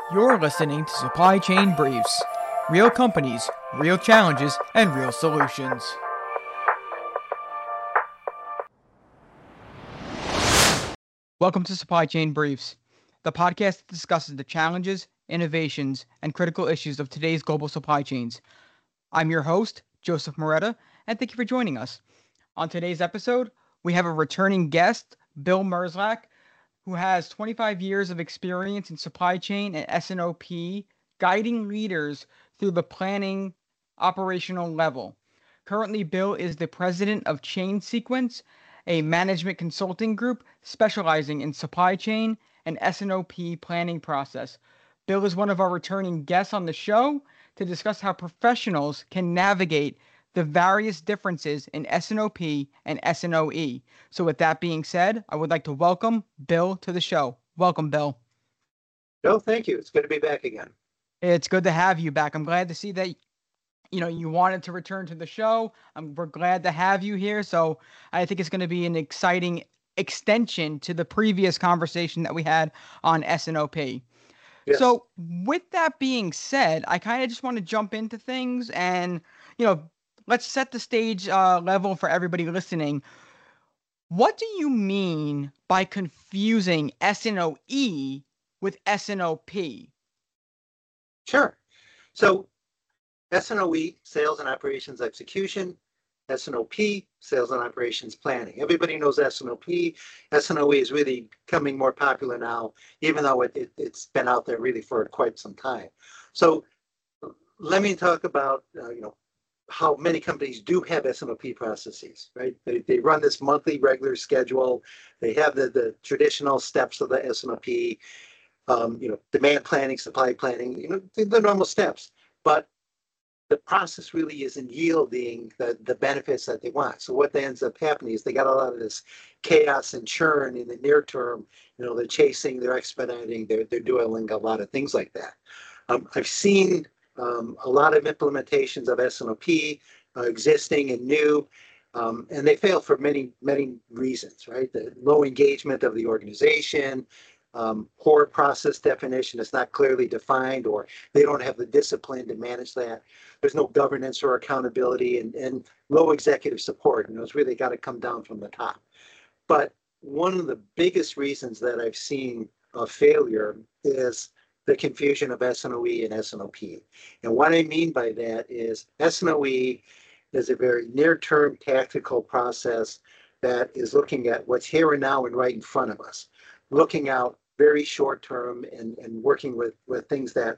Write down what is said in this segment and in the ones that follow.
You're listening to Supply Chain Briefs. Real companies, real challenges, and real solutions. Welcome to Supply Chain Briefs, the podcast that discusses the challenges, innovations, and critical issues of today's global supply chains. I'm your host, Joseph Moretta, and thank you for joining us. On today's episode, we have a returning guest, Bill Merzlak, who has 25 years of experience in supply chain and S&OP, guiding leaders through the planning operational level. Currently, Bill is the president of Chain Sequence, a management consulting group specializing in supply chain and S&OP planning process. Bill is one of our returning guests on the show to discuss how professionals can navigate the various differences in S&OP and S&OE. So with that being said, I would like to welcome Bill to the show. Welcome, Bill. No, thank you. It's good to be back again. It's good to have you back. I'm glad to see that you wanted to return to the show. We're glad to have you here. So I think it's going to be an exciting extension to the previous conversation that we had on S&OP. Yes. So with that being said, I kind of just want to jump into things and, let's set the stage level for everybody listening. What do you mean by confusing S&OE with S&OP? Sure. So S&OE, Sales and Operations Execution, S&OP, Sales and Operations Planning. Everybody knows S&OP. S&OE is really becoming more popular now, even though it's been out there really for quite some time. So let me talk about, how many companies do have S&OP processes, right? They run this monthly regular schedule. They have the traditional steps of the S&OP, demand planning, supply planning, the normal steps. But the process really isn't yielding the benefits that they want. So what ends up happening is they got a lot of this chaos and churn in the near term. They're chasing, they're expediting, they're doing a lot of things like that. I've seen a lot of implementations of S&OP, existing and new, and they fail for many, many reasons, right? The low engagement of the organization, poor process definition is not clearly defined, or they don't have the discipline to manage that. There's no governance or accountability, and low executive support. It's really got to come down from the top. But one of the biggest reasons that I've seen a failure is the confusion of S&OE and S&OP. And what I mean by that is S&OE is a very near-term tactical process that is looking at what's here and now and right in front of us, looking out very short-term and working with things that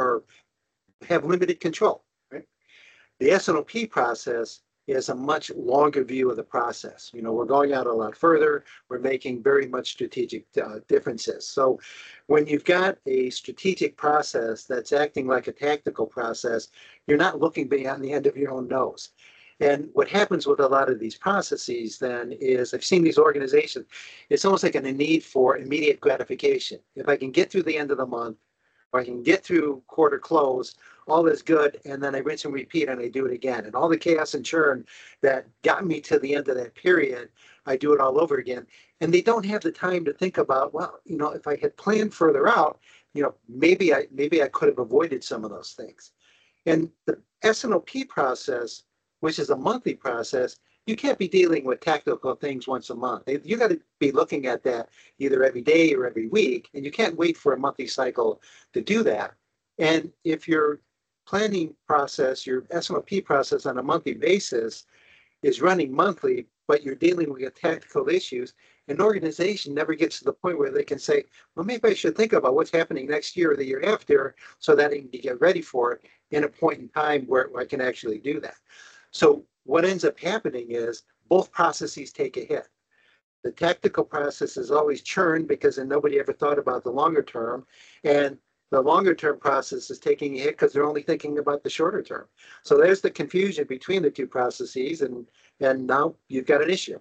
have limited control. Right? The S&OP process is a much longer view of the process. We're going out a lot further. We're making very much strategic differences. So when you've got a strategic process that's acting like a tactical process, you're not looking beyond the end of your own nose. And what happens with a lot of these processes then is, I've seen these organizations, it's almost like a need for immediate gratification. If I can get through the end of the month, or I can get through quarter close, all is good, and then I rinse and repeat and I do it again. And all the chaos and churn that got me to the end of that period, I do it all over again. And they don't have the time to think about, well, if I had planned further out, maybe I could have avoided some of those things. And the S&OP process, which is a monthly process, you can't be dealing with tactical things once a month. You got to be looking at that either every day or every week, and you can't wait for a monthly cycle to do that. And if your planning process, your S&OP process on a monthly basis is running monthly, but you're dealing with tactical issues, an organization never gets to the point where they can say, well, maybe I should think about what's happening next year or the year after so that I can get ready for it in a point in time where I can actually do that. So what ends up happening is both processes take a hit. The tactical process is always churned because then nobody ever thought about the longer term. And the longer term process is taking a hit because they're only thinking about the shorter term. So there's the confusion between the two processes, and now you've got an issue.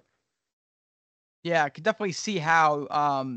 Yeah, I could definitely see how,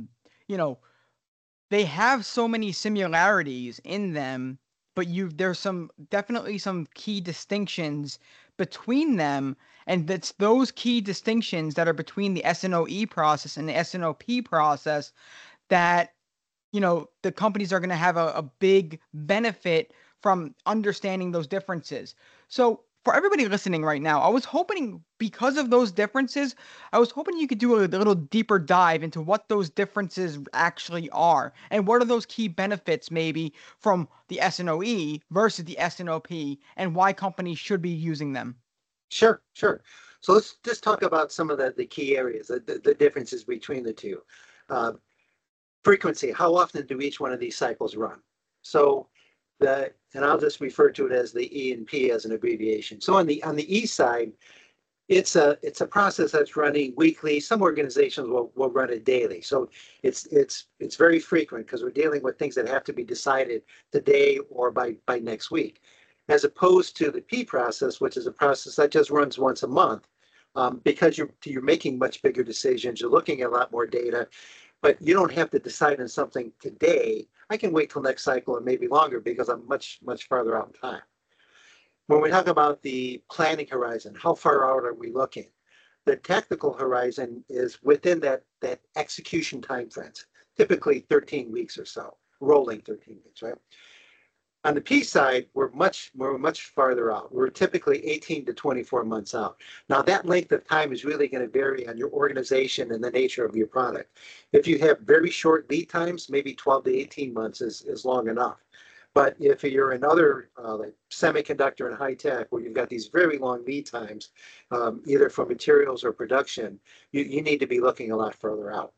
they have so many similarities in them, but there's definitely some key distinctions between them, and that's those key distinctions that are between the S&OE process and the S&OP process that the companies are going to have a big benefit from understanding those differences. So for everybody listening right now, I was hoping, because of those differences, I was hoping you could do a little deeper dive into what those differences actually are and what are those key benefits maybe from the SNOE versus the SNOP and why companies should be using them. Sure, sure. So let's just talk about some of the key areas, the differences between the two. Uh, Frequency, how often do each one of these cycles run? So and I'll just refer to it as the E and P as an abbreviation. So on the E side, it's a process that's running weekly. Some organizations will run it daily. So it's very frequent because we're dealing with things that have to be decided today or by next week, as opposed to the P process, which is a process that just runs once a month. Because you're making much bigger decisions, you're looking at a lot more data, but you don't have to decide on something today. I can wait till next cycle and maybe longer because I'm much farther out in time. When we talk about the planning horizon, how far out are we looking? The tactical horizon is within that execution time frame, typically 13 weeks or so, rolling 13 weeks, right? On the P side, we're much farther out. We're typically 18 to 24 months out. Now, that length of time is really going to vary on your organization and the nature of your product. If you have very short lead times, maybe 12 to 18 months is long enough. But if you're in other like semiconductor and high tech, where you've got these very long lead times, either for materials or production, you need to be looking a lot further out.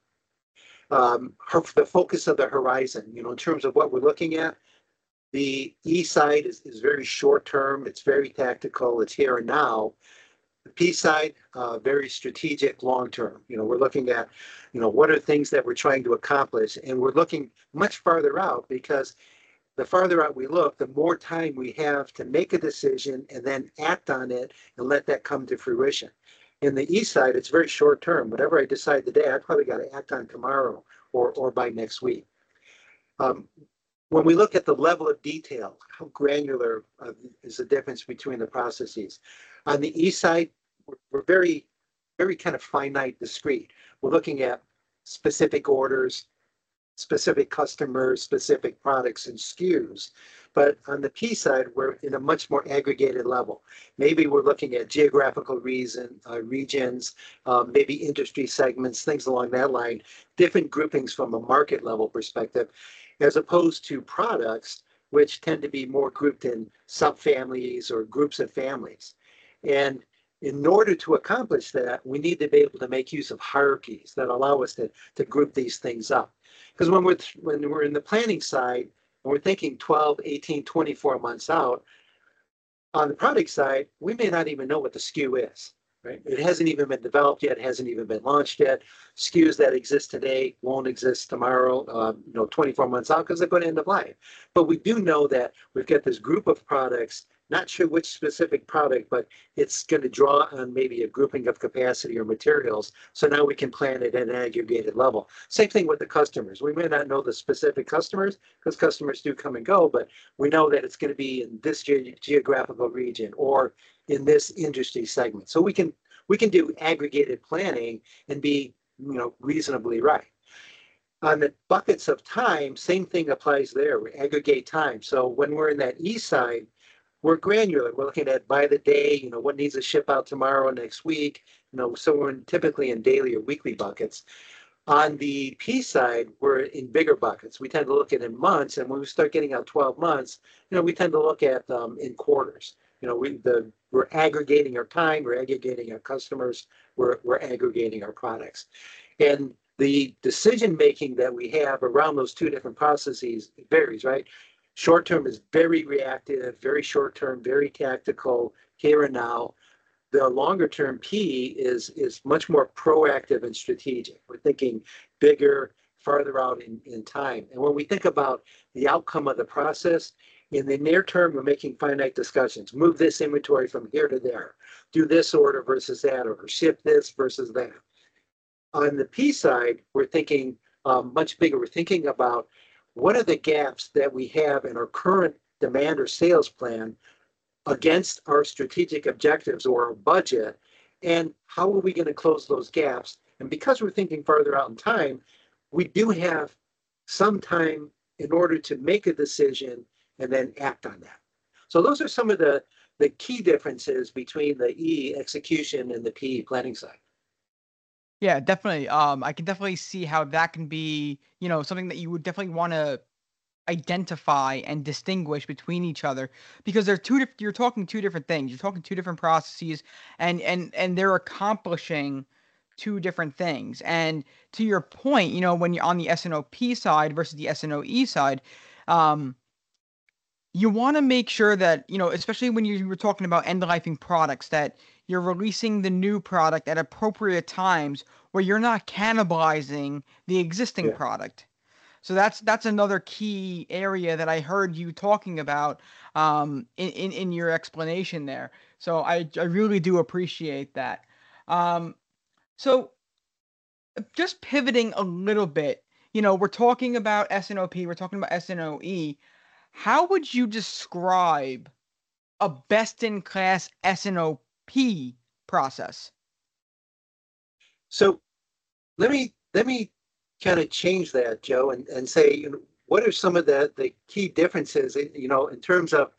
The focus of the horizon, in terms of what we're looking at, the E side is very short term, it's very tactical, it's here and now. The P side, very strategic, long term. We're looking at, what are things that we're trying to accomplish, and we're looking much farther out because the farther out we look, the more time we have to make a decision and then act on it and let that come to fruition. In the E side, it's very short term. Whatever I decide today, I probably got to act on tomorrow or by next week. When we look at the level of detail, how granular is the difference between the processes? On the E side, we're very kind of finite, discrete. We're looking at specific orders, specific customers, specific products and SKUs. But on the P side, we're in a much more aggregated level. Maybe we're looking at geographical regions, maybe industry segments, things along that line, different groupings from a market level perspective, as opposed to products, which tend to be more grouped in subfamilies or groups of families. And in order to accomplish that, we need to be able to make use of hierarchies that allow us to group these things up. Because when we're in the planning side, and we're thinking 12, 18, 24 months out, on the product side, we may not even know what the SKU is. Right? It hasn't even been developed yet, hasn't even been launched yet. SKUs that exist today won't exist tomorrow, 24 months out because they're going to end of life. But we do know that we've got this group of products, not sure which specific product, but it's going to draw on maybe a grouping of capacity or materials. So now we can plan it at an aggregated level. Same thing with the customers. We may not know the specific customers because customers do come and go, but we know that it's going to be in this geographical region or in this industry segment. So we can do aggregated planning and be reasonably right. On the buckets of time, same thing applies there. We aggregate time. So when we're in that E side, we're granular. We're looking at by the day, what needs to ship out tomorrow, next week. So we're typically in daily or weekly buckets. On the P side, we're in bigger buckets. We tend to look at in months, and when we start getting out 12 months, we tend to look at in quarters. We're aggregating our time, we're aggregating our customers, we're aggregating our products. And the decision making that we have around those two different processes varies, right? Short term is very reactive, very short term, very tactical, here and now. The longer term P is much more proactive and strategic. We're thinking bigger, farther out in time. And when we think about the outcome of the process, in the near term, we're making finite discussions. Move this inventory from here to there. Do this order versus that order. Ship this versus that. On the P side, we're thinking much bigger. We're thinking about what are the gaps that we have in our current demand or sales plan against our strategic objectives or our budget, and how are we going to close those gaps? And because we're thinking farther out in time, we do have some time in order to make a decision and then act on that. So those are some of the key differences between the E execution and the P planning side. Yeah, definitely. I can definitely see how that can be, something that you would definitely want to identify and distinguish between each other, because they're you're talking two different things. You're talking two different processes, and they're accomplishing two different things. And to your point, when you're on the S&OP side versus the S&OE side, um, you want to make sure that, especially when you were talking about end-lifing products, that you're releasing the new product at appropriate times where you're not cannibalizing the existing Yeah. product. So that's another key area that I heard you talking about in your explanation there. So I really do appreciate that. Um, so just pivoting a little bit, we're talking about S&OP, we're talking about S&OE. How would you describe a best-in-class S&OP process? So let me kind of change that, Joe, and say, what are some of the key differences, in terms of,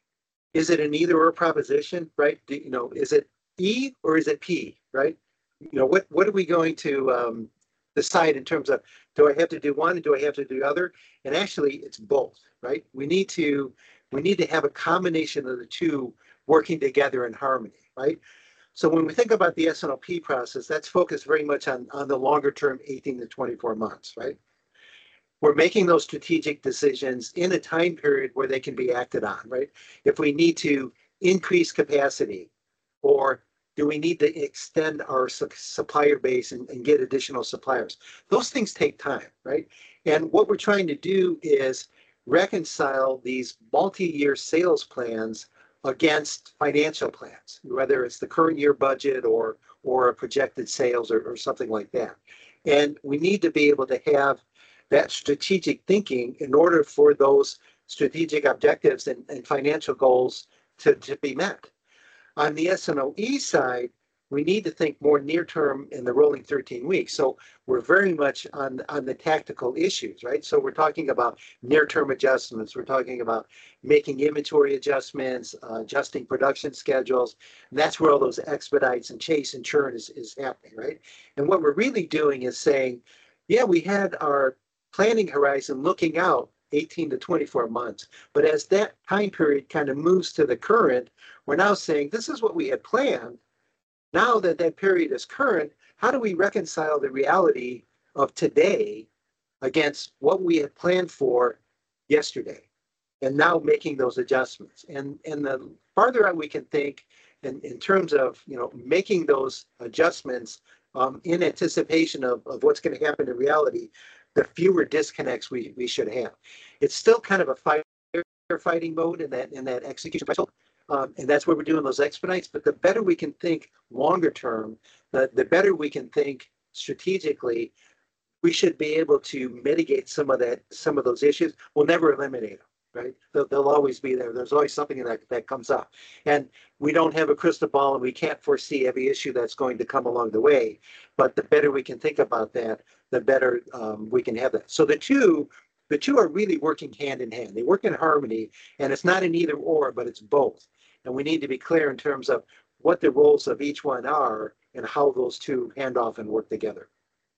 is it an either or proposition, right? Is it E or is it P, right? What are we going to decide in terms of, do I have to do one and do I have to do the other? And actually, it's both, right? We need to have a combination of the two working together in harmony, right? So when we think about the S&OP process, that's focused very much on the longer term, 18 to 24 months, right? We're making those strategic decisions in a time period where they can be acted on, right? If we need to increase capacity, or do we need to extend our supplier base and get additional suppliers? Those things take time, right? And what we're trying to do is reconcile these multi-year sales plans against financial plans, whether it's the current year budget or a projected sales or something like that. And we need to be able to have that strategic thinking in order for those strategic objectives and financial goals to be met. On the S&OE side, we need to think more near term in the rolling 13 weeks. So we're very much on the tactical issues, right? So we're talking about near term adjustments. We're talking about making inventory adjustments, adjusting production schedules. And that's where all those expedites and chase and churn is happening, right? And what we're really doing is saying, yeah, we had our planning horizon looking out 18 to 24 months. But as that time period kind of moves to the current, we're now saying, this is what we had planned. Now that that period is current, how do we reconcile the reality of today against what we had planned for yesterday? And now making those adjustments. And the farther out we can think in terms of, making those adjustments in anticipation of what's going to happen in reality, the fewer disconnects we should have. It's still kind of a firefighting mode in that execution cycle. And that's where we're doing those expedites. But the better we can think longer term, the better we can think strategically, we should be able to mitigate some of those issues. We'll never eliminate them, right? They'll always be there. There's always something that comes up. And we don't have a crystal ball and we can't foresee every issue that's going to come along the way. But the better we can think about that, the better we can have that. So the two are really working hand in hand. They work in harmony, and it's not an either or, but it's both. And we need to be clear in terms of what the roles of each one are and how those two hand off and work together.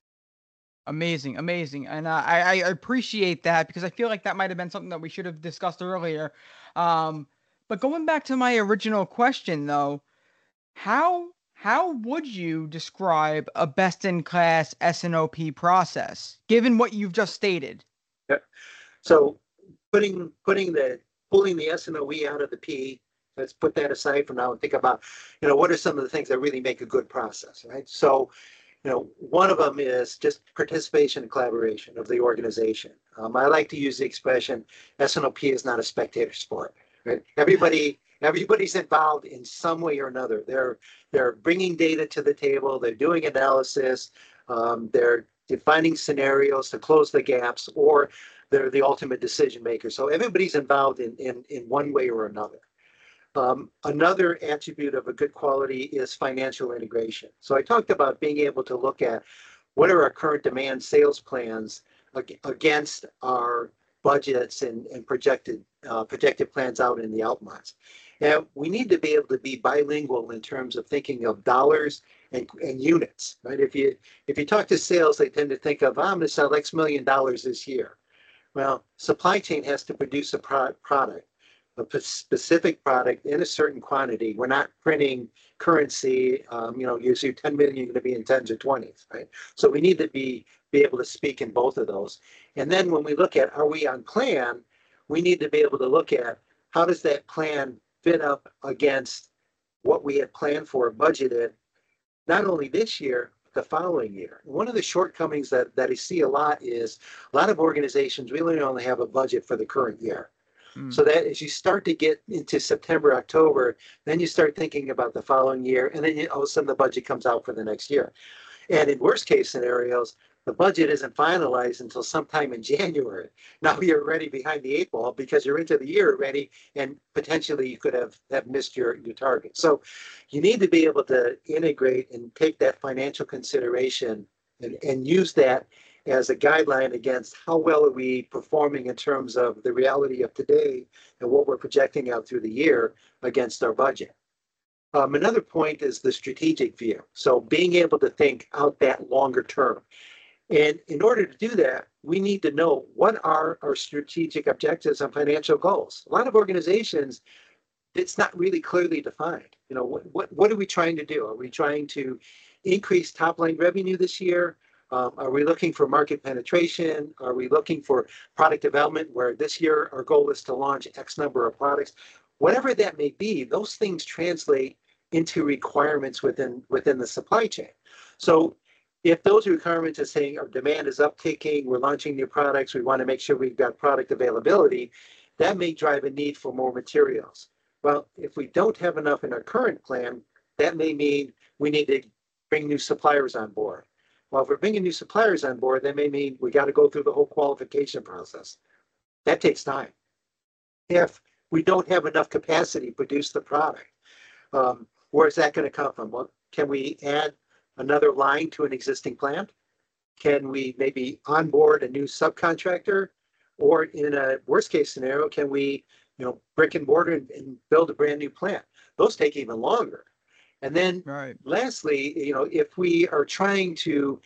Amazing, amazing. And I appreciate that, because I feel like that might have been something that we should have discussed earlier. But going back to my original question, though, how would you describe a best-in-class S&OP process, given what you've just stated? Yeah. So pulling the S&OE out of the P, let's put that aside for now and think about, what are some of the things that really make a good process, right? So, one of them is just participation and collaboration of the organization. I like to use the expression, S&OP is not a spectator sport, right? Everybody's involved in some way or another. They're bringing data to the table. They're doing analysis. They're defining scenarios to close the gaps, or they're the ultimate decision maker. So everybody's involved in one way or another. Another attribute of a good quality is financial integration. So I talked about being able to look at what are our current demand sales plans against our budgets and projected plans out in the out months. And we need to be able to be bilingual in terms of thinking of dollars and units, right? If you talk to sales, they tend to think of, I'm going to sell X million dollars this year. Well, supply chain has to produce a product, a specific product in a certain quantity. We're not printing currency. You see 10 million, you're going to be in tens or 20s, right? So we need to be able to speak in both of those. And then when we look at, are we on plan? We need to be able to look at how does that plan fit up against what we had planned for, budgeted, not only this year, but the following year. One of the shortcomings that I see a lot is a lot of organizations really only have a budget for the current year. So that as you start to get into September, October, then you start thinking about the following year, and then all of a sudden the budget comes out for the next year. And in worst case scenarios, the budget isn't finalized until sometime in January. Now you're already behind the eight ball because you're into the year already, and potentially you could have missed your target. So you need to be able to integrate and take that financial consideration and use that as a guideline against how well are we performing in terms of the reality of today and what we're projecting out through the year against our budget. Another point is the strategic view. So being able to think out that longer term. And in order to do that, we need to know what are our strategic objectives and financial goals. A lot of organizations, it's not really clearly defined. What are we trying to do? Are we trying to increase top line revenue this year? Are we looking for market penetration? Are we looking for product development where this year our goal is to launch X number of products? Whatever that may be, those things translate into requirements within the supply chain. So if those requirements are saying our demand is uptaking, we're launching new products, we want to make sure we've got product availability, that may drive a need for more materials. Well, if we don't have enough in our current plan, that may mean we need to bring new suppliers on board. Well, if we're bringing new suppliers on board, that may mean we got to go through the whole qualification process. That takes time. If we don't have enough capacity to produce the product, where's that going to come from? Well, can we add another line to an existing plant? Can we maybe onboard a new subcontractor? Or in a worst case scenario, can we, brick and mortar and build a brand new plant? Those take even longer. And then lastly, if we are trying to,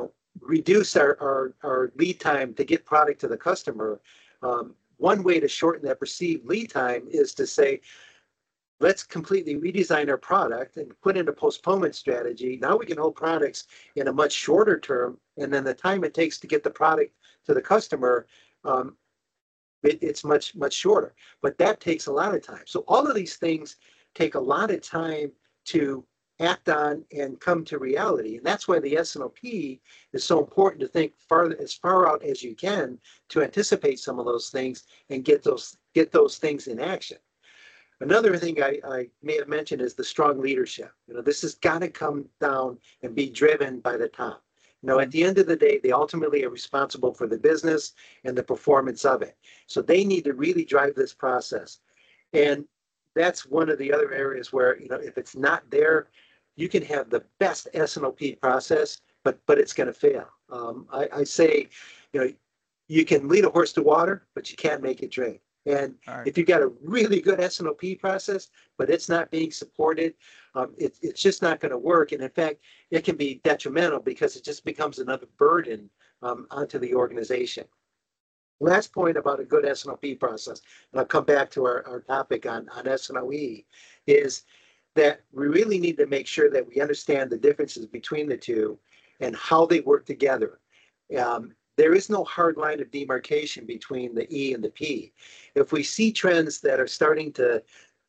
reduce our lead time to get product to the customer, one way to shorten that perceived lead time is to say, let's completely redesign our product and put in a postponement strategy. Now we can hold products in a much shorter term, and then the time it takes to get the product to the customer, it's much, much shorter. But that takes a lot of time. So all of these things take a lot of time to act on and come to reality. And that's why the S&OP is so important to think as far out as you can to anticipate some of those things and get those things in action. Another thing I may have mentioned is the strong leadership. This has got to come down and be driven by the top. At the end of the day, they ultimately are responsible for the business and the performance of it. So they need to really drive this process. And that's one of the other areas where, if it's not there, you can have the best S&OP process, but it's going to fail. I say, you can lead a horse to water, but you can't make it drink. And if you've got a really good S&OP process, but it's not being supported, it's just not going to work. And in fact, it can be detrimental because it just becomes another burden onto the organization. Last point about a good S&OP process, and I'll come back to our topic on S&OE, is that we really need to make sure that we understand the differences between the two and how they work together. There is no hard line of demarcation between the E and the P. If we see trends that are starting to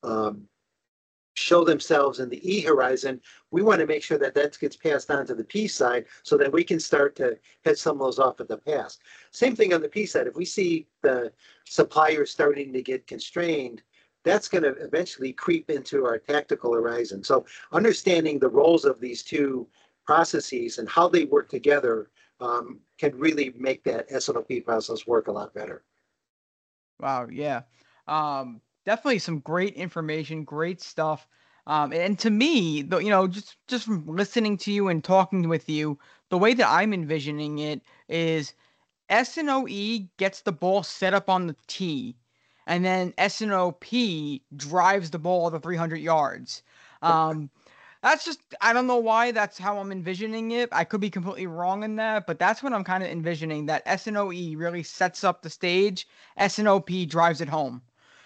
show themselves in the E horizon, we want to make sure that gets passed on to the P side so that we can start to head some of those off at the pass. Same thing on the P side. If we see the suppliers starting to get constrained, that's going to eventually creep into our tactical horizon. So understanding the roles of these two processes and how they work together can really make that S&OP process work a lot better. Wow, yeah. Definitely some great information, great stuff. And to me, just from listening to you and talking with you, the way that I'm envisioning it is S&OE gets the ball set up on the tee, and then S&OP drives the ball to 300 yards. That's just, I don't know why that's how I'm envisioning it. I could be completely wrong in that, but that's what I'm kind of envisioning, that S&OE really sets up the stage, S&OP drives it home.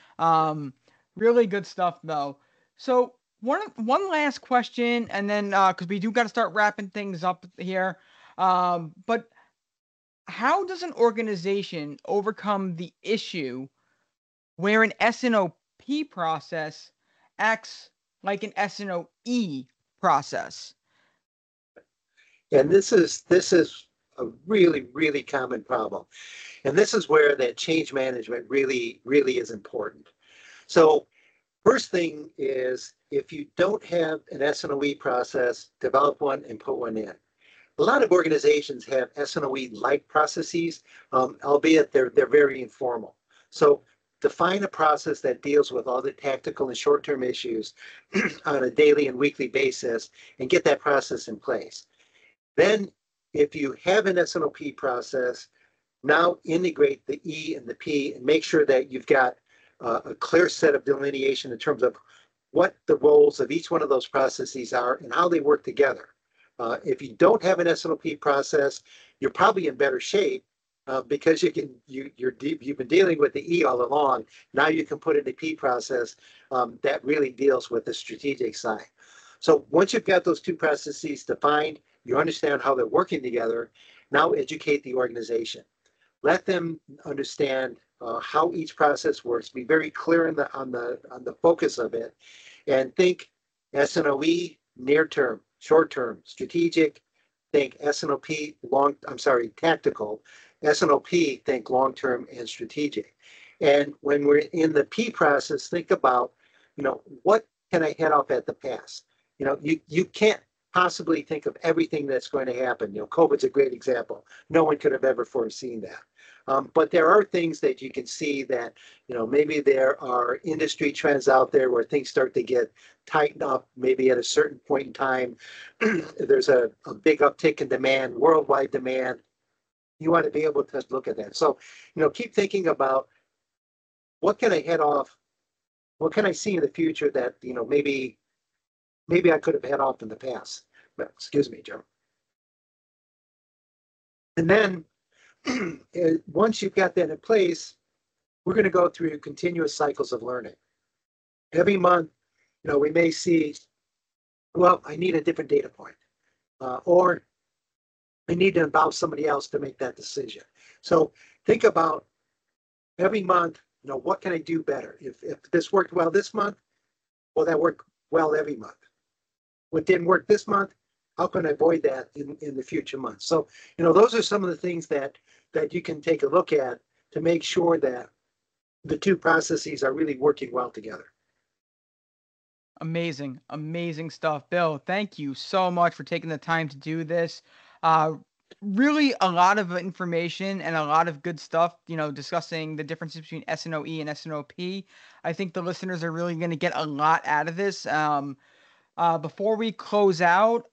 Really good stuff though. So one last question, and then because we do got to start wrapping things up here. But how does an organization overcome the issue where an S&OP process acts like an S&OE process? And this is a really, really common problem. And this is where that change management really, really is important. So first thing is, if you don't have an S&OE process, develop one and put one in. A lot of organizations have S&OE-like processes, albeit they're very informal. So define a process that deals with all the tactical and short-term issues on a daily and weekly basis and get that process in place. Then, if you have an S&OP process, now integrate the E and the P and make sure that you've got a clear set of delineation in terms of what the roles of each one of those processes are and how they work together. If you don't have an S&OP process, you're probably in better shape because you've been dealing with the E all along. Now you can put in the P process that really deals with the strategic side. So once you've got those two processes defined, you understand how they're working together. Now educate the organization. Let them understand how each process works. Be very clear on the focus of it, and think S&OE near term, short term, strategic. Think S&OP tactical. S&OP think long term and strategic. And when we're in the P process, think about, what can I head off at the pass? You can't possibly think of everything that's going to happen. COVID's a great example. No one could have ever foreseen that. But there are things that you can see that, maybe there are industry trends out there where things start to get tightened up, maybe at a certain point in time. There's a big uptick in demand, worldwide demand. You want to be able to look at that. So, keep thinking about what can I head off? What can I see in the future that, maybe I could have head off in the past. But, excuse me, Joe. And then once you've got that in place, we're going to go through continuous cycles of learning. Every month, we may see, well, I need a different data point, or I need to involve somebody else to make that decision. So think about every month, what can I do better? If this worked well this month, will that work well every month? What didn't work this month, how can I avoid that in the future months? So, those are some of the things that you can take a look at to make sure that the two processes are really working well together. Amazing, amazing stuff. Bill, thank you so much for taking the time to do this. Really a lot of information and a lot of good stuff, discussing the differences between S&OE and S&OP. I think the listeners are really going to get a lot out of this. Before we close out,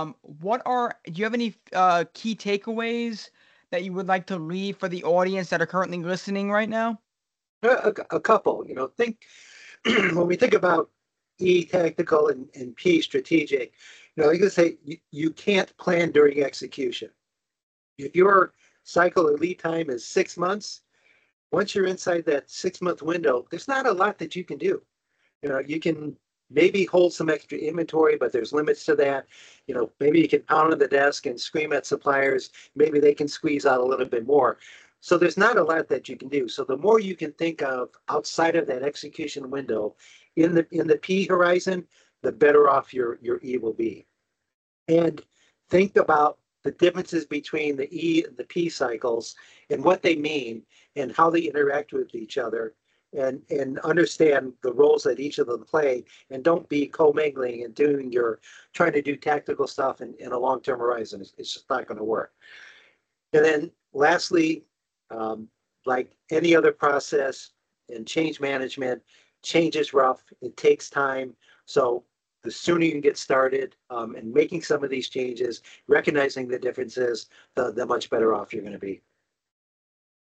do you have any key takeaways that you would like to leave for the audience that are currently listening right now? A couple, think when we think about E tactical and P strategic, you can say you can't plan during execution. If your cycle or lead time is 6 months, once you're inside that 6-month window, there's not a lot that you can do. You can maybe hold some extra inventory, but there's limits to that. Maybe you can pound on the desk and scream at suppliers. Maybe they can squeeze out a little bit more. So there's not a lot that you can do. So the more you can think of outside of that execution window in the P horizon, the better off your E will be. And think about the differences between the E and the P cycles and what they mean and how they interact with each other, and understand the roles that each of them play, and don't be commingling and trying to do tactical stuff in a long-term horizon. It's just not going to work. And then lastly, like any other process in change management, change is rough. It takes time. So the sooner you can get started and making some of these changes, recognizing the differences, the much better off you're going to be.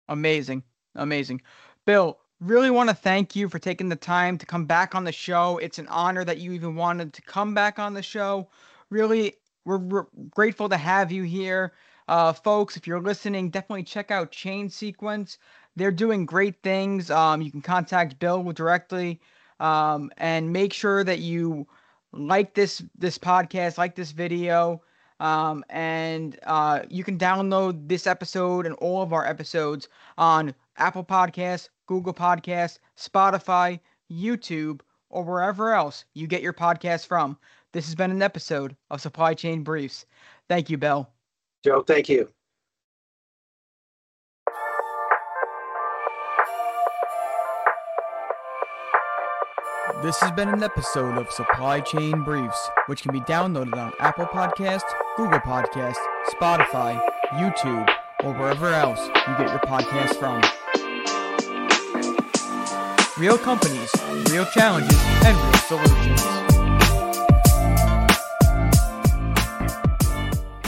Amazing. Amazing. Bill, really want to thank you for taking the time to come back on the show. It's an honor that you even wanted to come back on the show. Really, we're grateful to have you here. Folks, if you're listening, definitely check out Chain Sequence. They're doing great things. You can contact Bill directly, and make sure that you like this podcast, like this video. And you can download this episode and all of our episodes on Apple Podcasts, Google Podcasts, Spotify, YouTube, or wherever else you get your podcasts from. This has been an episode of Supply Chain Briefs. Thank you, Bill. Joe, thank you. This has been an episode of Supply Chain Briefs, which can be downloaded on Apple Podcasts, Google Podcasts, Spotify, YouTube, or wherever else you get your podcasts from. Real companies, real challenges, and real solutions.